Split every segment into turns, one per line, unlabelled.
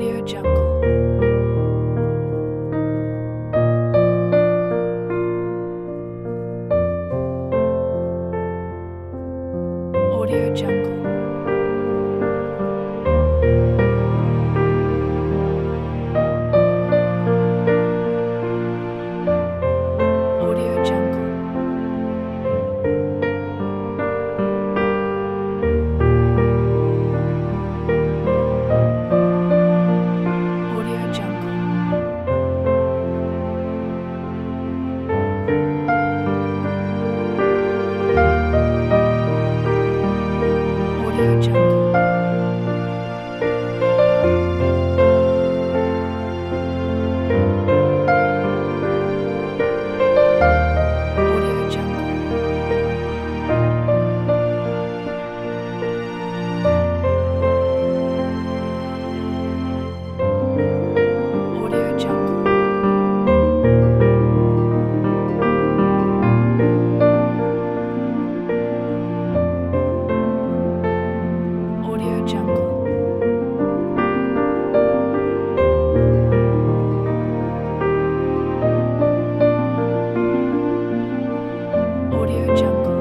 Audio Jungle. Audio Jungle. Audio Jungle. Audio Jungle. Audio Jungle. Audio Jungle. Audio Jungle. Audio Jungle. Audio Jungle.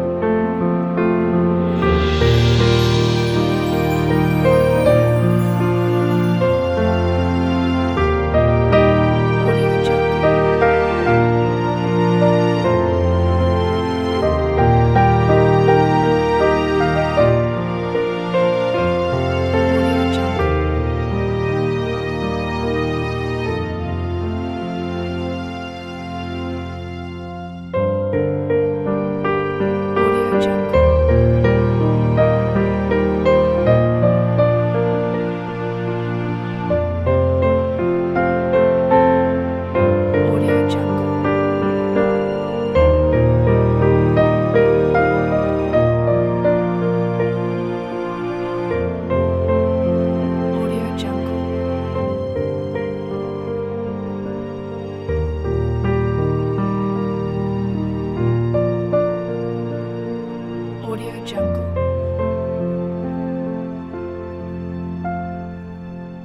Audio Jungle. Audio Jungle. Audio Jungle. Audio Jungle. Audio Jungle. Audio Jungle.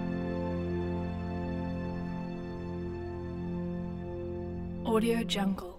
Audio Jungle.